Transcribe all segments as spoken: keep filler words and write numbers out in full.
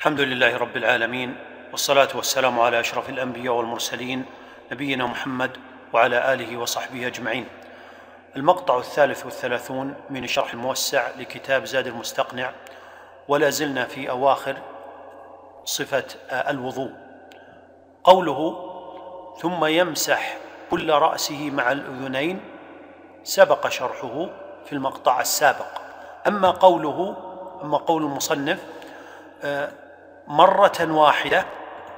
الحمد لله رب العالمين، والصلاة والسلام على أشرف الأنبياء والمرسلين نبينا محمد وعلى آله وصحبه أجمعين. المقطع الثالث والثلاثون من الشرح الموسع لكتاب زاد المستقنع، ولا زلنا في أواخر صفة الوضوء. قوله ثم يمسح كل رأسه مع الأذنين سبق شرحه في المقطع السابق. أما قوله أما قول المصنف مرة واحدة،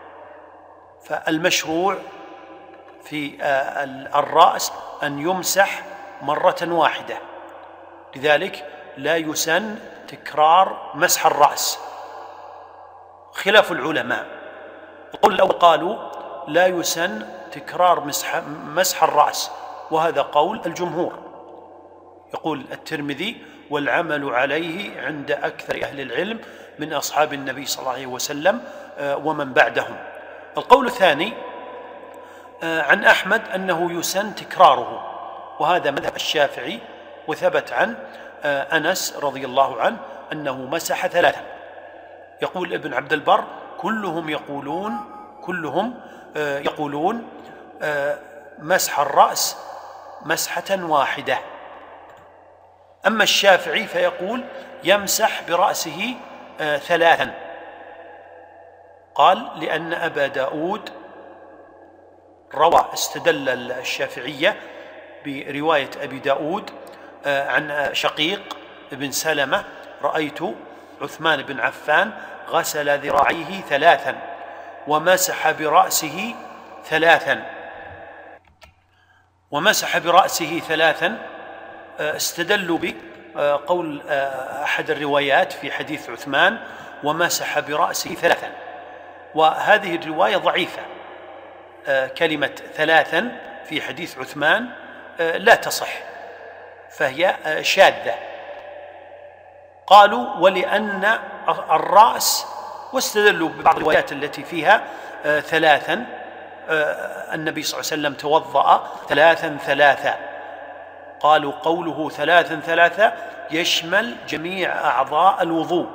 فالمشروع في الرأس أن يمسح مرة واحدة، لذلك لا يسن تكرار مسح الرأس خلاف العلماء. القول الأول قالوا لا يسن تكرار مسح, مسح الرأس، وهذا قول الجمهور. يقول الترمذي والعمل عليه عند أكثر أهل العلم من أصحاب النبي صلى الله عليه وسلم ومن بعدهم. القول الثاني عن أحمد أنه يسن تكراره، وهذا مذهب الشافعي، وثبت عن أنس رضي الله عنه أنه مسح ثلاثة. يقول ابن عبد البر كلهم يقولون كلهم يقولون مسح الرأس مسحة واحدة. أما الشافعي فيقول يمسح برأسه ثلاثا، قال لأن أبا داود روى استدل الشافعية برواية أبي داود عن شقيق بن سلمة رأيت عثمان بن عفان غسل ذراعيه ثلاثا ومسح برأسه ثلاثا ومسح برأسه ثلاثا استدلوا بقول أحد الروايات في حديث عثمان ومسح برأسه ثلاثا، وهذه الرواية ضعيفة. كلمة ثلاثا في حديث عثمان لا تصح، فهي شاذة. قالوا ولأن الرأس، واستدلوا ببعض الروايات التي فيها ثلاثا، النبي صلى الله عليه وسلم توضأ ثلاثا ثلاثا. قالوا قوله ثلاثا ثلاثا يشمل جميع أعضاء الوضوء.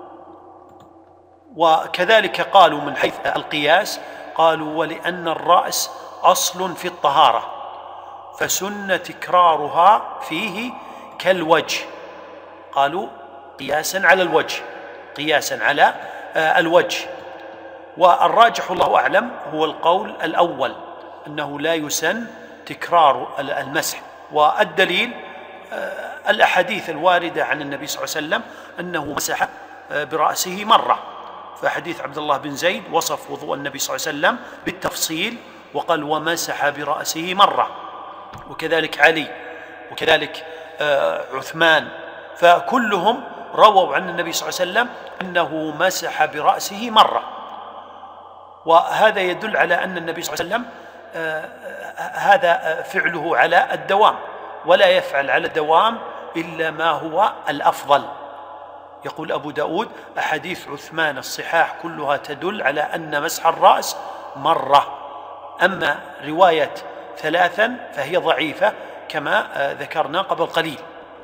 وكذلك قالوا من حيث القياس، قالوا ولأن الرأس أصل في الطهارة فسن تكرارها فيه كالوجه. قالوا قياسا على الوجه قياسا على الوجه والراجح الله أعلم هو القول الأول، أنه لا يسن تكرار المسح. والدليل الأحاديث الواردة عن النبي صلى الله عليه وسلم أنه مسح برأسه مرة، فحديث عبد الله بن زيد وصف وضوء النبي صلى الله عليه وسلم بالتفصيل وقال ومسح برأسه مرة، وكذلك علي، وكذلك عثمان، فكلهم رووا عن النبي صلى الله عليه وسلم أنه مسح برأسه مرة. وهذا يدل على أن النبي صلى الله عليه وسلم هذا فعله على الدوام، ولا يفعل على الدوام إلا ما هو الأفضل. يقول أبو داود أحاديث عثمان الصحاح كلها تدل على أن مسح الرأس مرة، أما رواية ثلاثا فهي ضعيفة كما ذكرنا قبل قليل.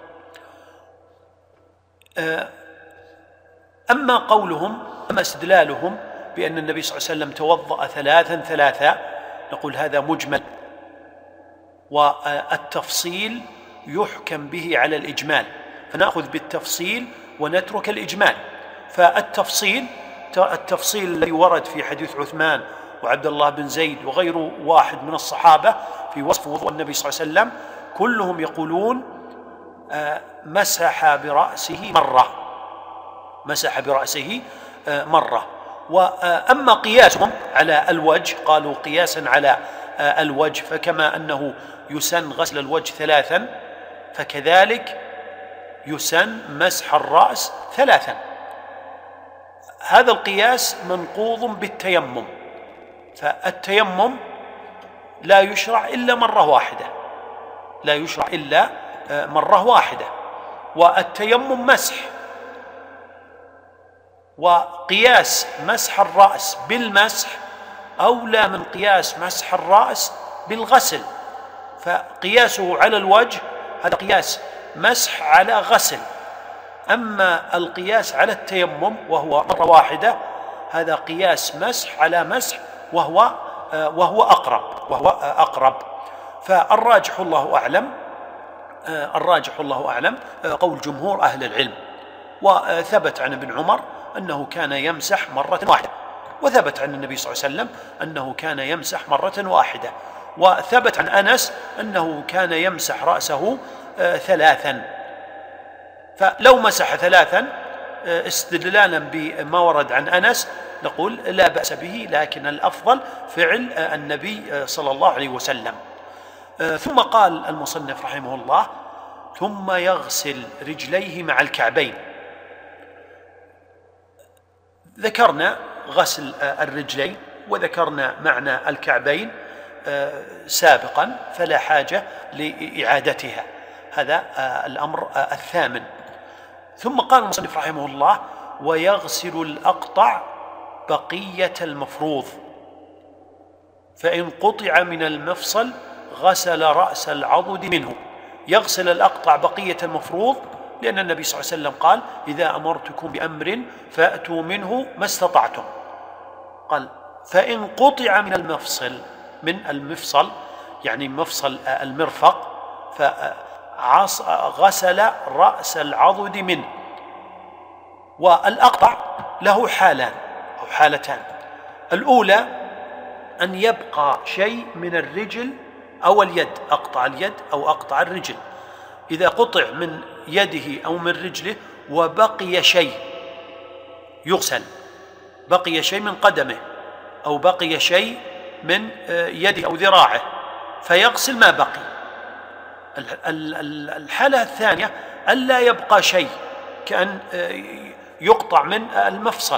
أما قولهم أما استدلالهم بأن النبي صلى الله عليه وسلم توضأ ثلاثا ثلاثا، نقول هذا مجمل، والتفصيل يحكم به على الإجمال، فنأخذ بالتفصيل ونترك الإجمال. فالتفصيل التفصيل الذي ورد في حديث عثمان وعبد الله بن زيد وغير واحد من الصحابة في وصف وضوء النبي صلى الله عليه وسلم كلهم يقولون مسح برأسه مرة مسح برأسه مرة. وأما قياسهم على الوجه، قالوا قياسا على الوجه، فكما أنه يسن غسل الوجه ثلاثا فكذلك يسن مسح الرأس ثلاثا. هذا القياس منقوض بالتيمم، فالتيمم لا يشرع إلا مرة واحدة لا يشرع إلا مرة واحدة والتيمم مسح. وقياس مسح الرأس بالمسح أولى من قياس مسح الرأس بالغسل، فقياسه على الوجه هذا قياس مسح على غسل. أما القياس على التيمم وهو مرة واحدة هذا قياس مسح على مسح، وهو وهو أقرب وهو أقرب فالراجح الله أعلم الراجح الله أعلم قول جمهور أهل العلم. وثبت عن ابن عمر أنه كان يمسح مرة واحدة، وثبت عن النبي صلى الله عليه وسلم أنه كان يمسح مرة واحدة، وثبت عن أنس أنه كان يمسح رأسه ثلاثا. فلو مسح ثلاثا استدلالا بما ورد عن أنس نقول لا بأس به، لكن الأفضل فعل النبي صلى الله عليه وسلم. ثم قال المصنف رحمه الله: ثم يغسل رجليه مع الكعبين. ذكرنا غسل الرجلين وذكرنا معنى الكعبين سابقا، فلا حاجة لإعادتها، هذا الأمر الثامن. ثم قال المصنف رحمه الله: ويغسل الأقطع بقية المفروض، فإن قطع من المفصل غسل رأس العضد منه. يغسل الأقطع بقية المفروض لأن النبي صلى الله عليه وسلم قال: إذا أمرتكم بأمر فأتوا منه ما استطعتم. قال: فإن قطع من المفصل، من المفصل يعني مفصل المرفق، فغسل رأس العضد منه. والأقطع له حالان أو حالتان: الأولى أن يبقى شيء من الرجل أو اليد، أقطع اليد أو أقطع الرجل. إذا قطع من يده أو من رجله وبقي شيء يغسل، بقي شيء من قدمه أو بقي شيء من يده أو ذراعه فيغسل ما بقي. الحالة الثانية ألا يبقى شيء، كأن يقطع من المفصل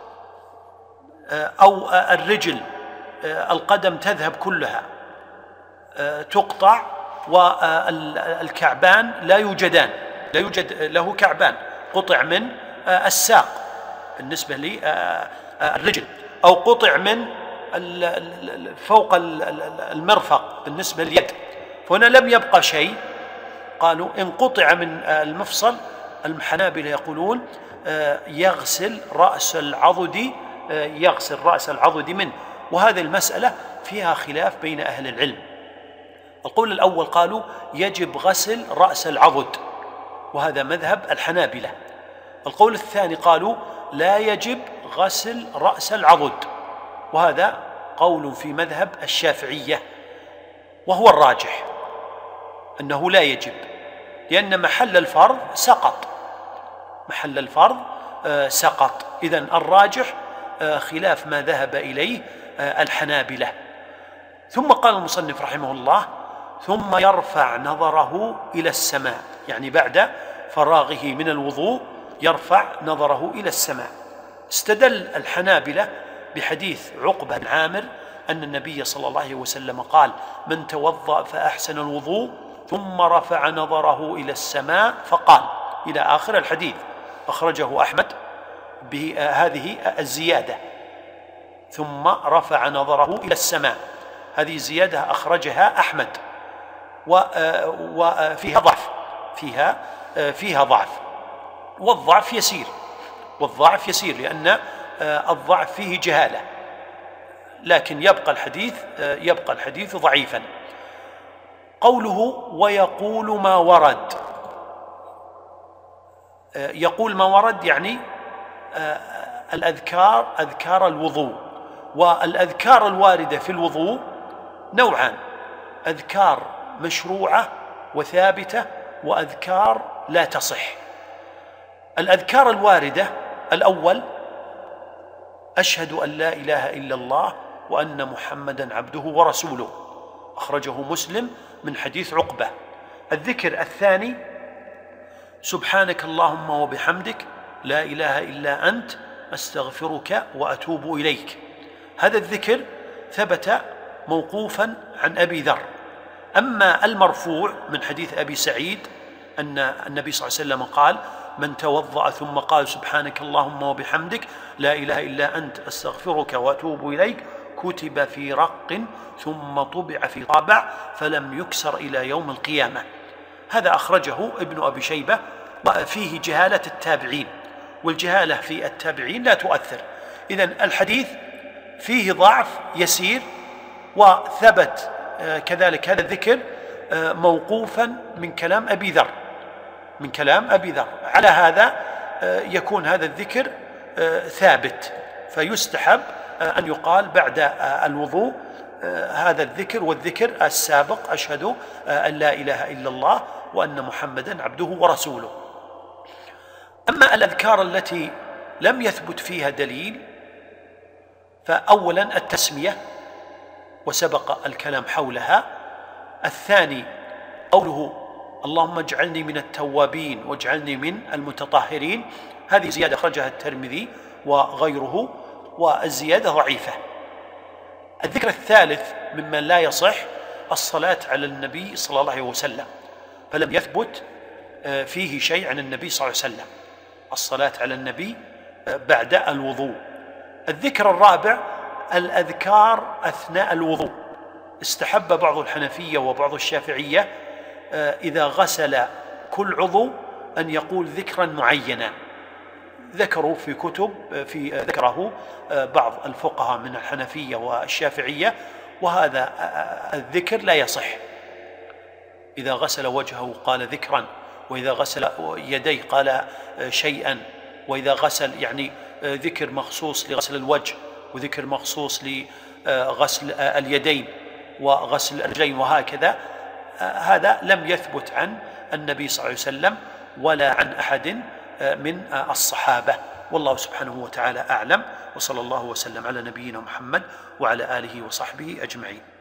أو الرجل، القدم تذهب كلها تقطع والكعبان لا يوجدان، لا يوجد له كعبان، قطع من الساق بالنسبة للرجل، أو قطع من فوق المرفق بالنسبة لليد، فهنا لم يبقى شيء. قالوا إن قطع من المفصل الحنابلة يقولون يغسل رأس العضد، يغسل رأس العضد منه. وهذه المسألة فيها خلاف بين أهل العلم. القول الأول قالوا يجب غسل رأس العضد، وهذا مذهب الحنابلة. القول الثاني قالوا لا يجب غسل رأس العضد، وهذا قول في مذهب الشافعية، وهو الراجح أنه لا يجب، لأن محل الفرض سقط، محل الفرض سقط. إذن الراجح خلاف ما ذهب إليه الحنابلة. ثم قال المصنف رحمه الله: ثم يرفع نظره إلى السماء، يعني بعد فراغه من الوضوء يرفع نظره إلى السماء. استدل الحنابلة بحديث عقبة بن عامر أن النبي صلى الله عليه وسلم قال: من توضأ فأحسن الوضوء ثم رفع نظره إلى السماء فقال، إلى آخر الحديث. أخرجه أحمد بهذه الزيادة: ثم رفع نظره إلى السماء. هذه زيادة أخرجها أحمد وفيها ضعف، فيها فيها ضعف، والضعف يسير، والضعف يسير لأن الضعف فيه جهالة، لكن يبقى الحديث يبقى الحديث ضعيفا. قوله ويقول ما ورد، يقول ما ورد يعني الأذكار، أذكار الوضوء. والأذكار الواردة في الوضوء نوعان: أذكار مشروعة وثابتة، وأذكار لا تصح. الأذكار الواردة: الأول أشهد أن لا إله إلا الله وأن محمدا عبده ورسوله، أخرجه مسلم من حديث عقبة. الذكر الثاني: سبحانك اللهم وبحمدك لا إله إلا أنت أستغفرك وأتوب إليك. هذا الذكر ثبت موقوفا عن أبي ذر. أما المرفوع من حديث أبي سعيد أن النبي صلى الله عليه وسلم قال: من توضأ ثم قال سبحانك اللهم وبحمدك لا إله إلا أنت أستغفرك وأتوب إليك كتب في رق ثم طبع في طابع فلم يكسر إلى يوم القيامة. هذا أخرجه ابن أبي شيبة. وفيه جهالة التابعين، والجهالة في التابعين لا تؤثر، إذن الحديث فيه ضعف يسير، وثبت كذلك هذا الذكر موقوفا من كلام أبي ذر من كلام أبي ذر على هذا يكون هذا الذكر ثابت، فيستحب أن يقال بعد الوضوء هذا الذكر والذكر السابق: أشهد أن لا إله إلا الله وأن محمدا عبده ورسوله. أما الأذكار التي لم يثبت فيها دليل، فأولا التسمية وسبق الكلام حولها. الثاني قوله: اللهم اجعلني من التوابين واجعلني من المتطهرين، هذه زيادة أخرجها الترمذي وغيره، والزيادة ضعيفة. الذكر الثالث ممن لا يصح الصلاة على النبي صلى الله عليه وسلم، فلم يثبت فيه شيء عن النبي صلى الله عليه وسلم، الصلاة على النبي بعد الوضوء. الذكر الرابع الأذكار أثناء الوضوء. استحب بعض الحنفية وبعض الشافعية إذا غسل كل عضو أن يقول ذكرا معينا، ذكروا في كتب في ذكره بعض الفقهاء من الحنفية والشافعية، وهذا الذكر لا يصح. إذا غسل وجهه قال ذكرا، وإذا غسل يديه قال شيئا، وإذا غسل يعني ذكر مخصوص لغسل الوجه، وذكر مخصوص لغسل اليدين وغسل الرجلين، وهكذا. هذا لم يثبت عن النبي صلى الله عليه وسلم ولا عن أحد من الصحابة، والله سبحانه وتعالى أعلم، وصلى الله وسلم على نبينا محمد وعلى آله وصحبه أجمعين.